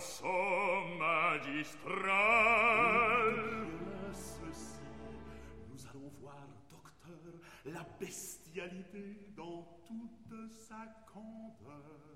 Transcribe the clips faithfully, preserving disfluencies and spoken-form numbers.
corso magistral. Ceci, nous allons voir, docteur, la bestialité dans toute sa candeur.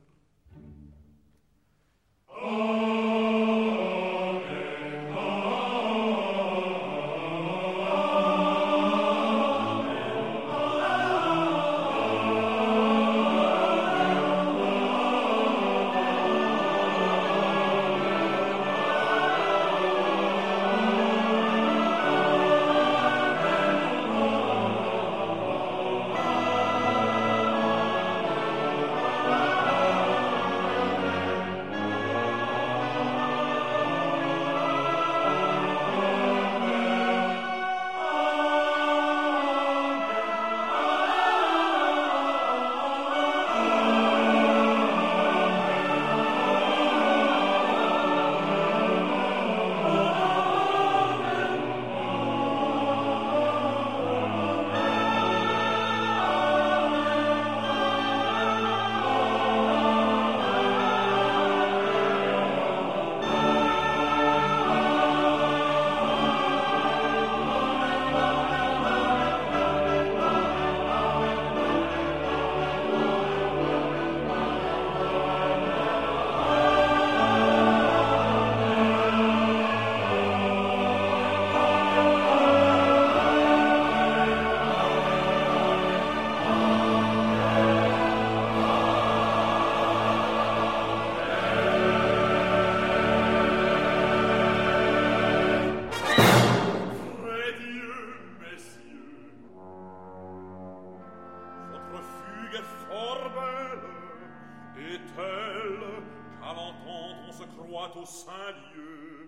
Au Saint-Lieu.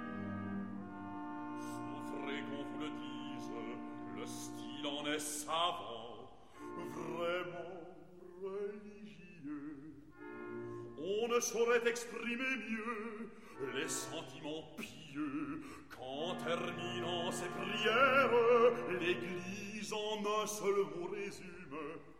Souffrez qu'on vous le dise, le style en est savant, vraiment religieux. On ne saurait exprimer mieux les sentiments pieux qu'en terminant ses prières, l'Église en un seul mot résume